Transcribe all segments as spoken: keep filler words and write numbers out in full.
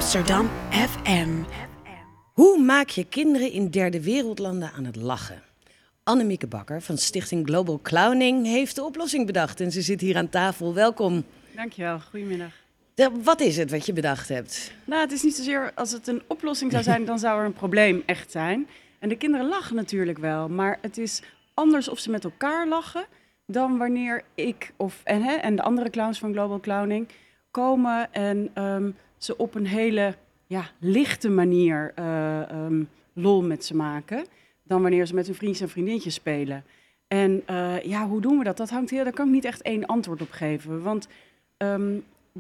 Amsterdam F M. Hoe maak je kinderen in derde wereldlanden aan het lachen? Annemieke Bakker van Stichting Global Clowning heeft de oplossing bedacht en ze zit hier aan tafel. Welkom. Dankjewel, goedemiddag. De, wat is het wat je bedacht hebt? Nou, het is niet zozeer als het een oplossing zou zijn, dan zou er een probleem echt zijn. En de kinderen lachen natuurlijk wel, maar het is anders of ze met elkaar lachen dan wanneer ik of en, hè, en de andere clowns van Global Clowning komen en um, ze op een hele ja, lichte manier uh, um, lol met ze maken dan wanneer ze met hun vriendjes en vriendinnetjes spelen. En uh, ja, hoe doen we dat? Dat hangt heel, daar kan ik niet echt één antwoord op geven, want um,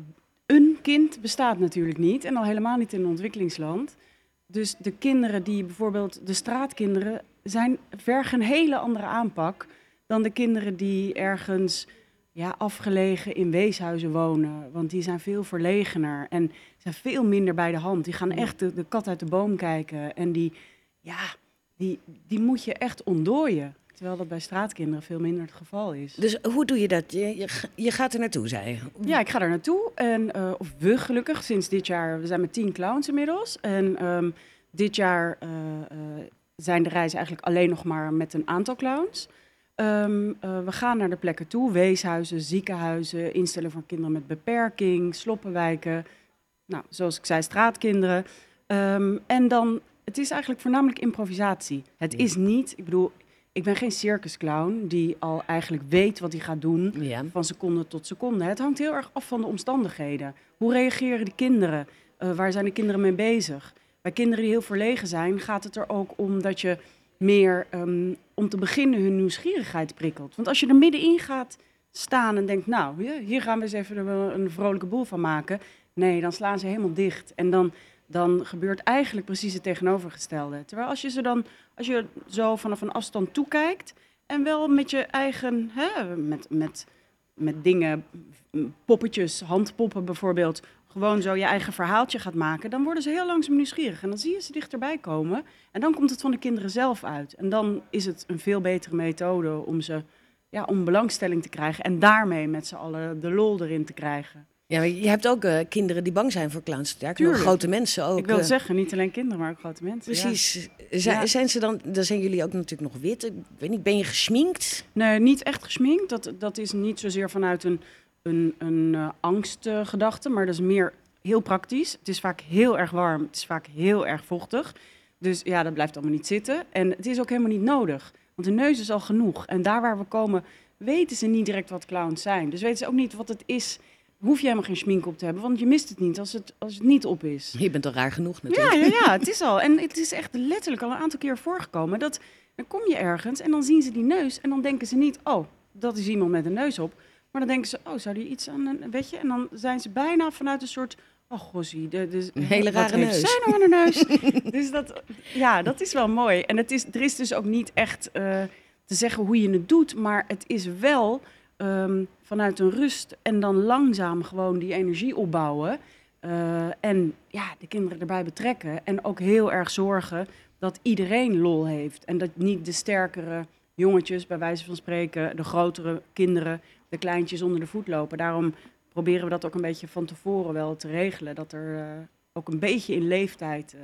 een kind bestaat natuurlijk niet en al helemaal niet in een ontwikkelingsland. Dus de kinderen die bijvoorbeeld, de straatkinderen, zijn, vergen een hele andere aanpak dan de kinderen die ergens ja, afgelegen in weeshuizen wonen. Want die zijn veel verlegener en zijn veel minder bij de hand. Die gaan echt de, de kat uit de boom kijken en die, ja, die, die moet je echt ontdooien. Terwijl dat bij straatkinderen veel minder het geval is. Dus hoe doe je dat? Je, je, je gaat er naartoe, zei je? Ja, ik ga er naartoe. En, uh, of we gelukkig, sinds dit jaar, we zijn met tien clowns inmiddels. En um, dit jaar uh, uh, zijn de reizen eigenlijk alleen nog maar met een aantal clowns. Um, uh, we gaan naar de plekken toe, weeshuizen, ziekenhuizen, instellingen voor kinderen met beperking, sloppenwijken. Nou, zoals ik zei, straatkinderen. Um, en dan, het is eigenlijk voornamelijk improvisatie. Het is niet, ik bedoel... Ik ben geen circusclown die al eigenlijk weet wat hij gaat doen ja. van seconde tot seconde. Het hangt heel erg af van de omstandigheden. Hoe reageren de kinderen? Uh, waar zijn de kinderen mee bezig? Bij kinderen die heel verlegen zijn gaat het er ook om dat je meer um, om te beginnen hun nieuwsgierigheid prikkelt. Want als je er middenin gaat staan en denkt, nou, hier gaan we eens even een vrolijke boel van maken. Nee, dan slaan ze helemaal dicht en dan... dan gebeurt eigenlijk precies het tegenovergestelde. Terwijl als je ze dan, als je zo vanaf een afstand toekijkt en wel met je eigen, hè, met, met, met dingen, poppetjes, handpoppen bijvoorbeeld, gewoon zo je eigen verhaaltje gaat maken, dan worden ze heel langzaam nieuwsgierig. En dan zie je ze dichterbij komen en dan komt het van de kinderen zelf uit. En dan is het een veel betere methode om ze, ja, om belangstelling te krijgen en daarmee met z'n allen de lol erin te krijgen. Ja, maar je hebt ook uh, kinderen die bang zijn voor clowns. Ja, grote mensen ook. Ik wil uh, zeggen, niet alleen kinderen, maar ook grote mensen. Precies. Ja. Zijn, ja. zijn ze dan, dan zijn jullie ook natuurlijk nog wit. Ik weet niet, ben je geschminkt? Nee, niet echt geschminkt. Dat, dat is niet zozeer vanuit een, een, een uh, angstgedachte, maar dat is meer heel praktisch. Het is vaak heel erg warm, het is vaak heel erg vochtig. Dus ja, dat blijft allemaal niet zitten. En het is ook helemaal niet nodig, want de neus is al genoeg. En daar waar we komen, weten ze niet direct wat clowns zijn. Dus weten ze ook niet wat het is... Hoef je helemaal geen schmink op te hebben, want je mist het niet als het, als het niet op is. Je bent al raar genoeg natuurlijk. Ja, ja, ja, het is al. En het is echt letterlijk al een aantal keer voorgekomen. Dat, dan kom je ergens en dan zien ze die neus en dan denken ze niet, oh, dat is iemand met een neus op. Maar dan denken ze, oh, zou die iets aan een, weet je? En dan zijn ze bijna vanuit een soort, oh gossie, de, de, een hele rare neus. Zij nou aan de neus. Dus dat, ja, dat is wel mooi. En het is, er is dus ook niet echt uh, te zeggen hoe je het doet, maar het is wel... Um, vanuit een rust en dan langzaam gewoon die energie opbouwen. Uh, en ja, de kinderen erbij betrekken. En ook heel erg zorgen dat iedereen lol heeft. En dat niet de sterkere jongetjes, bij wijze van spreken, de grotere kinderen, de kleintjes onder de voet lopen. Daarom proberen we dat ook een beetje van tevoren wel te regelen. Dat er uh, ook een beetje in leeftijd uh,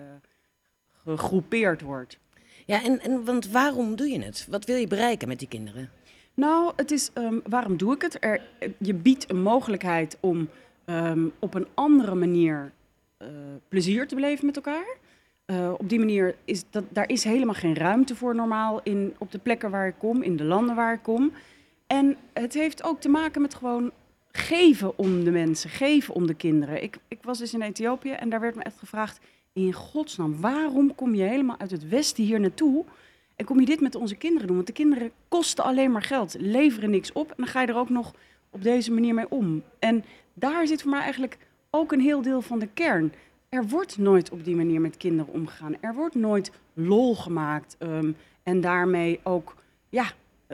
gegroepeerd wordt. Ja, en, en want waarom doe je het? Wat wil je bereiken met die kinderen? Nou, het is, um, waarom doe ik het? Er, je biedt een mogelijkheid om um, op een andere manier uh, plezier te beleven met elkaar. Uh, op die manier is dat, daar is helemaal geen ruimte voor normaal in, op de plekken waar ik kom, in de landen waar ik kom. En het heeft ook te maken met gewoon geven om de mensen, geven om de kinderen. Ik, ik was dus in Ethiopië en daar werd me echt gevraagd, in godsnaam, waarom kom je helemaal uit het westen hier naartoe? En kom je dit met onze kinderen doen? Want de kinderen kosten alleen maar geld, leveren niks op. En dan ga je er ook nog op deze manier mee om. En daar zit voor mij eigenlijk ook een heel deel van de kern. Er wordt nooit op die manier met kinderen omgegaan. Er wordt nooit lol gemaakt. Um, en daarmee ook ja, uh,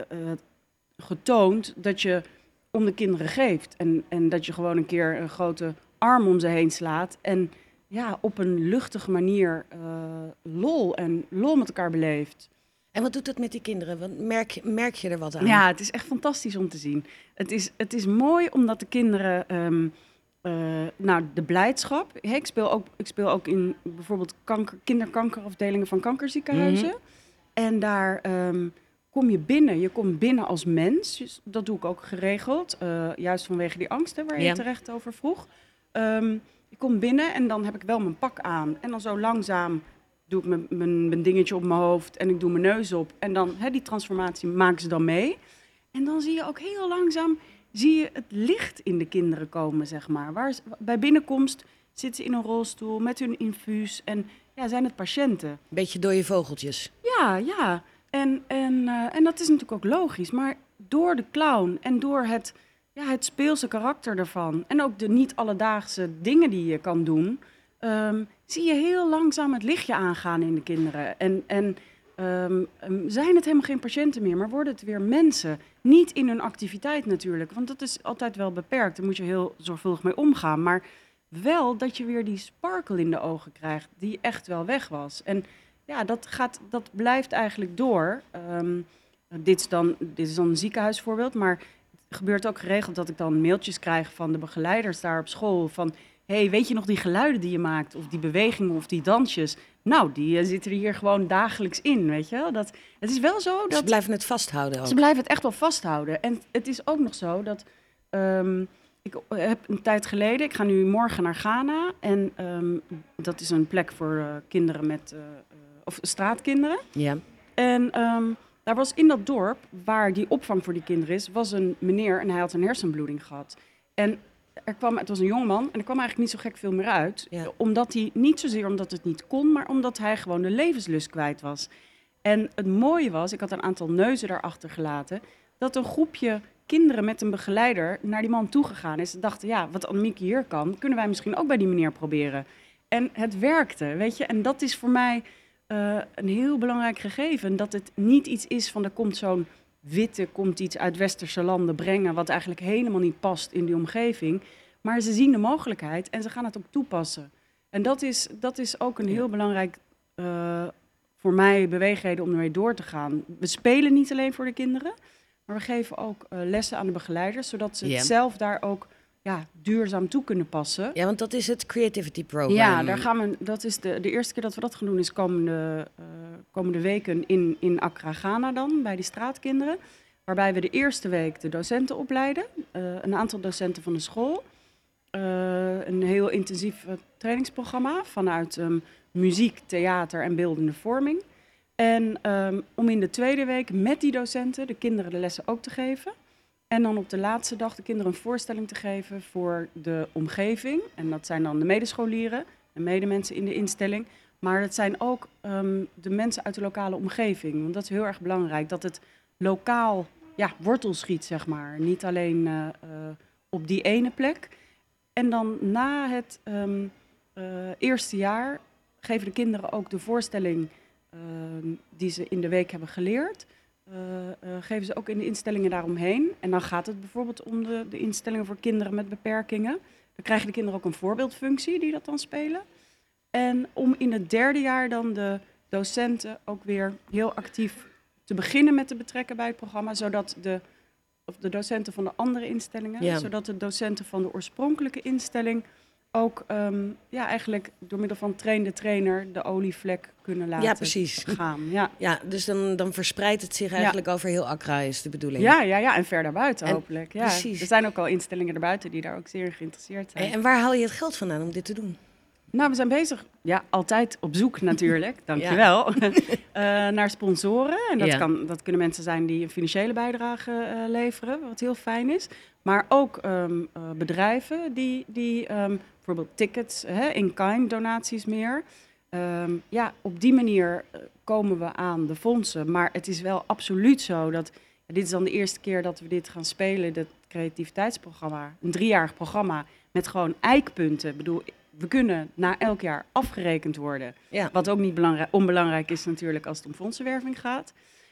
getoond dat je om de kinderen geeft. En, en dat je gewoon een keer een grote arm om ze heen slaat. En ja, op een luchtige manier uh, lol en lol met elkaar beleeft. En wat doet dat met die kinderen? Want merk, merk je er wat aan? Ja, het is echt fantastisch om te zien. Het is, het is mooi omdat de kinderen um, uh, nou, de blijdschap. Hè, ik, speel ook, ik speel ook in bijvoorbeeld kanker, kinderkankerafdelingen van kankerziekenhuizen. Mm-hmm. En daar um, kom je binnen. Je komt binnen als mens. Dus dat doe ik ook geregeld. Uh, juist vanwege die angsten waar je ja. terecht over vroeg. Um, ik kom binnen en dan heb ik wel mijn pak aan. En dan zo langzaam doe ik mijn, mijn, mijn dingetje op mijn hoofd en ik doe mijn neus op. En dan, hè, die transformatie maken ze dan mee. En dan zie je ook heel langzaam, zie je het licht in de kinderen komen, zeg maar. Waar, bij binnenkomst zitten ze in een rolstoel met hun infuus en ja, zijn het patiënten. Beetje door je vogeltjes. Ja, ja. En, en, uh, en dat is natuurlijk ook logisch. Maar door de clown en door het, ja, het speelse karakter ervan en ook de niet alledaagse dingen die je kan doen, Um, zie je heel langzaam het lichtje aangaan in de kinderen. En, en um, um, zijn het helemaal geen patiënten meer, maar worden het weer mensen. Niet in hun activiteit natuurlijk, want dat is altijd wel beperkt. Daar moet je heel zorgvuldig mee omgaan. Maar wel dat je weer die sparkle in de ogen krijgt, die echt wel weg was. En ja, dat, gaat, dat blijft eigenlijk door. Um, dit, is dan, dit is dan een ziekenhuisvoorbeeld, maar het gebeurt ook geregeld dat ik dan mailtjes krijg van de begeleiders daar op school van, hey, weet je nog die geluiden die je maakt? Of die bewegingen of die dansjes? Nou, die uh, zitten er hier gewoon dagelijks in, weet je wel? Dat, het is wel zo dat... Ze blijven het vasthouden ook. Ze blijven het echt wel vasthouden. En het is ook nog zo dat... Um, ik heb een tijd geleden... Ik ga nu morgen naar Ghana. En um, dat is een plek voor uh, kinderen met... Uh, uh, of straatkinderen. Ja. En um, daar was in dat dorp, waar die opvang voor die kinderen is, was een meneer en hij had een hersenbloeding gehad. En... Er kwam, het was een jongeman en er kwam eigenlijk niet zo gek veel meer uit. Ja. Omdat hij, niet zozeer omdat het niet kon, maar omdat hij gewoon de levenslust kwijt was. En het mooie was, ik had een aantal neuzen daarachter gelaten, dat een groepje kinderen met een begeleider naar die man toegegaan is. Ze dachten, ja, wat Annemieke hier kan, kunnen wij misschien ook bij die meneer proberen. En het werkte, weet je. En dat is voor mij uh, een heel belangrijk gegeven. Dat het niet iets is van, er komt zo'n witte, komt iets uit westerse landen brengen, wat eigenlijk helemaal niet past in die omgeving. Maar ze zien de mogelijkheid en ze gaan het ook toepassen. En dat is, dat is ook een heel belangrijk, uh, voor mij, beweegreden om ermee door te gaan. We spelen niet alleen voor de kinderen, maar we geven ook uh, lessen aan de begeleiders, zodat ze ja. het zelf daar ook ja, duurzaam toe kunnen passen. Ja, want dat is het Creativity Program. Ja, daar gaan we, dat is de, de eerste keer dat we dat gaan doen is komende, uh, komende weken in, in Accra, Ghana dan, bij die straatkinderen. Waarbij we de eerste week de docenten opleiden. Uh, een aantal docenten van de school. Uh, een heel intensief uh, trainingsprogramma vanuit um, muziek, theater en beeldende vorming. En um, om in de tweede week met die docenten de kinderen de lessen ook te geven. En dan op de laatste dag de kinderen een voorstelling te geven voor de omgeving. En dat zijn dan de medescholieren en medemensen in de instelling. Maar dat zijn ook um, de mensen uit de lokale omgeving. Want dat is heel erg belangrijk, dat het lokaal ja, wortel schiet, zeg maar. Niet alleen uh, uh, op die ene plek. En dan na het um, uh, eerste jaar geven de kinderen ook de voorstelling uh, die ze in de week hebben geleerd. Uh, uh, geven ze ook in de instellingen daaromheen. En dan gaat het bijvoorbeeld om de, de instellingen voor kinderen met beperkingen. Dan krijgen de kinderen ook een voorbeeldfunctie die dat dan spelen. En om in het derde jaar dan de docenten ook weer heel actief te beginnen met te betrekken bij het programma, zodat de, of de docenten van de andere instellingen, ja. zodat de docenten van de oorspronkelijke instelling ook um, ja, eigenlijk door middel van train de trainer de olievlek kunnen laten ja, precies. gaan. Ja, ja dus dan, dan verspreidt het zich eigenlijk ja. over heel Accra, is de bedoeling. Ja, ja, ja. En ver daarbuiten en, hopelijk. Ja. Precies. Er zijn ook al instellingen erbuiten die daar ook zeer geïnteresseerd zijn. En, en waar haal je het geld vandaan om dit te doen? Nou, we zijn bezig, ja, altijd op zoek natuurlijk, dankjewel, ja. uh, naar sponsoren. En dat, ja. kan, dat kunnen mensen zijn die een financiële bijdrage uh, leveren, wat heel fijn is. Maar ook um, uh, bedrijven die, die um, bijvoorbeeld tickets, hè, in-kind donaties meer. Um, ja, op die manier uh, komen we aan de fondsen. Maar het is wel absoluut zo dat, ja, dit is dan de eerste keer dat we dit gaan spelen, het creativiteitsprogramma, een driejarig programma met gewoon eikpunten. Ik bedoel, we kunnen na elk jaar afgerekend worden. Ja. Wat ook niet belangrijk, onbelangrijk is natuurlijk als het om fondsenwerving gaat.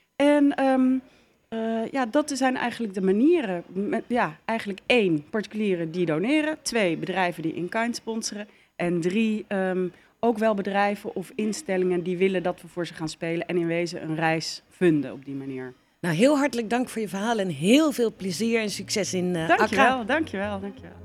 En um, uh, ja, dat zijn eigenlijk de manieren. Met, ja, eigenlijk één, particulieren die doneren. Twee, bedrijven die in-kind sponsoren. En drie, um, ook wel bedrijven of instellingen die willen dat we voor ze gaan spelen. En in wezen een reis funden op die manier. Nou, heel hartelijk dank voor je verhaal en heel veel plezier en succes in uh, Accra. Dankjewel, dankjewel, dankjewel.